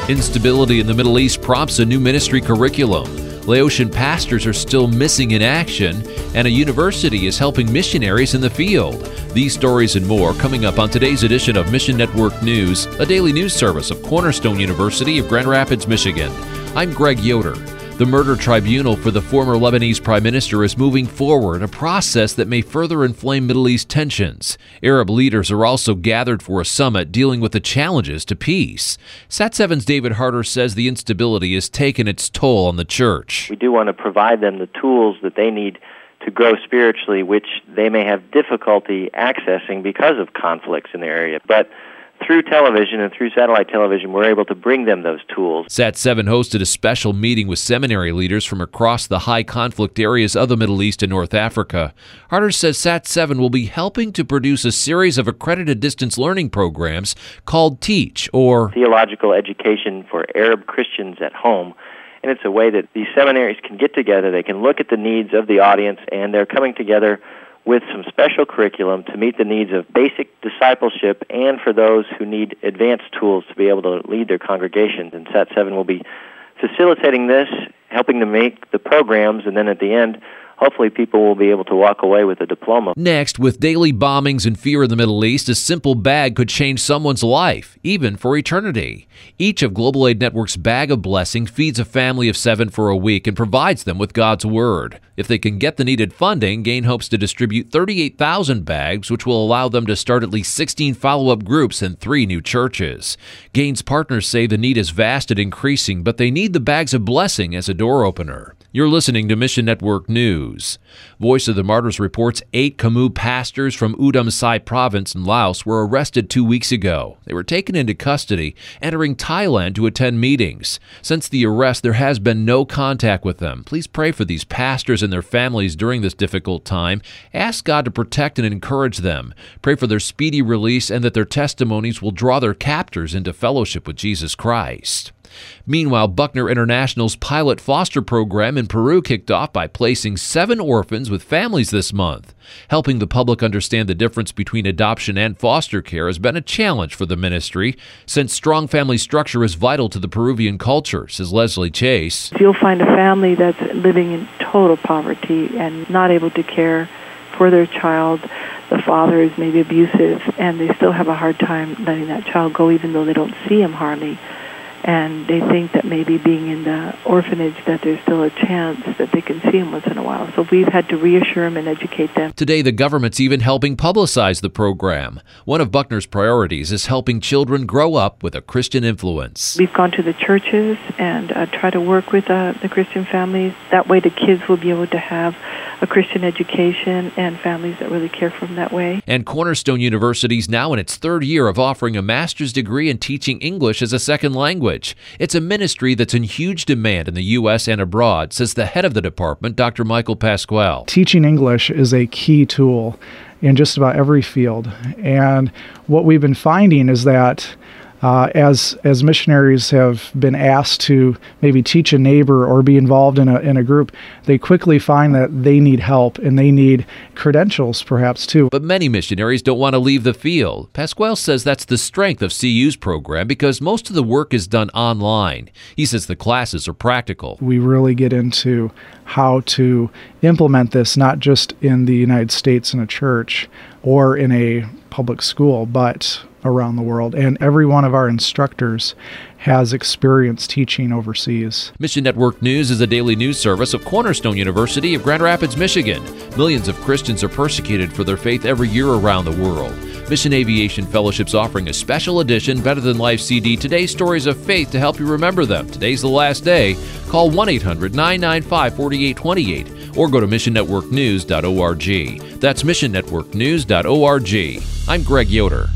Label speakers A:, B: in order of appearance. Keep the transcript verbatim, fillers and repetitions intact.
A: Instability in the Middle East prompts a new ministry curriculum. Laotian pastors are still missing in action, and a university is helping missionaries in the field. These stories and more coming up on today's edition of Mission Network News, a daily news service of Cornerstone University of Grand Rapids, Michigan. I'm Greg Yoder. The murder tribunal for the former Lebanese prime minister is moving forward, a process that may further inflame Middle East tensions. Arab leaders are also gathered for a summit dealing with the challenges to peace. Sat seven's David Harder says the instability has taken its toll on the church.
B: We do want to provide them the tools that they need to grow spiritually, which they may have difficulty accessing because of conflicts in the area. But through television and through satellite television, we're able to bring them those tools.
A: Sat seven hosted a special meeting with seminary leaders from across the high-conflict areas of the Middle East and North Africa. Harder says Sat seven will be helping to produce a series of accredited distance learning programs called TEACH, or
B: Theological Education for Arab Christians at Home. And it's a way that these seminaries can get together, they can look at the needs of the audience, and they're coming together with some special curriculum to meet the needs of basic discipleship and for those who need advanced tools to be able to lead their congregations. And Sat seven will be facilitating this, helping to make the programs, and then at the end, hopefully people will be able to walk away with a diploma.
A: Next, with daily bombings and fear in the Middle East, a simple bag could change someone's life, even for eternity. Each of Global Aid Network's Bag of Blessing feeds a family of seven for a week and provides them with God's Word. If they can get the needed funding, Gain hopes to distribute thirty-eight thousand bags, which will allow them to start at least sixteen follow-up groups and three new churches. Gain's partners say the need is vast and increasing, but they need the Bags of Blessing as a door opener. You're listening to Mission Network News. Voice of the Martyrs reports eight Khmu pastors from Udom Sai province in Laos were arrested two weeks ago. They were taken into custody, entering Thailand to attend meetings. Since the arrest, there has been no contact with them. Please pray for these pastors and their families during this difficult time. Ask God to protect and encourage them. Pray for their speedy release and that their testimonies will draw their captors into fellowship with Jesus Christ. Meanwhile, Buckner International's pilot foster program in Peru kicked off by placing seven orphans with families this month. Helping the public understand the difference between adoption and foster care has been a challenge for the ministry, since strong family structure is vital to the Peruvian culture, says Leslie Chase.
C: You'll find a family that's living in total poverty and not able to care for their child. The father is maybe abusive, and they still have a hard time letting that child go, even though they don't see him hardly. And they think that maybe being in the orphanage that there's still a chance that they can see him once in a while. So we've had to reassure them and educate them.
A: Today, the government's even helping publicize the program. One of Buckner's priorities is helping children grow up with a Christian influence.
C: We've gone to the churches and uh, try to work with uh, the Christian families. That way the kids will be able to have a Christian education and families that really care for them that way.
A: And Cornerstone University is now in its third year of offering a master's degree in teaching English as a second language. It's a ministry that's in huge demand in the U S and abroad, says the head of the department, Doctor Michael Pasquale.
D: Teaching English is a key tool in just about every field. And what we've been finding is that Uh, as as missionaries have been asked to maybe teach a neighbor or be involved in a in a group, they quickly find that they need help and they need credentials perhaps too.
A: But many missionaries don't want to leave the field. Pasquale says that's the strength of C U's program because most of the work is done online. He says the classes are practical.
D: We really get into how to implement this not just in the United States in a church or in a public school, but around the world. And every one of our instructors has experience teaching overseas.
A: Mission Network News is a daily news service of Cornerstone University of Grand Rapids, Michigan. Millions of Christians are persecuted for their faith every year around the world. Mission Aviation Fellowship's offering a special edition Better Than Life C D, Today's Stories of Faith, to help you remember them. Today's the last day. Call one eight hundred nine nine five four eight two eight or go to mission network news dot org. That's mission network news dot org. I'm Greg Yoder.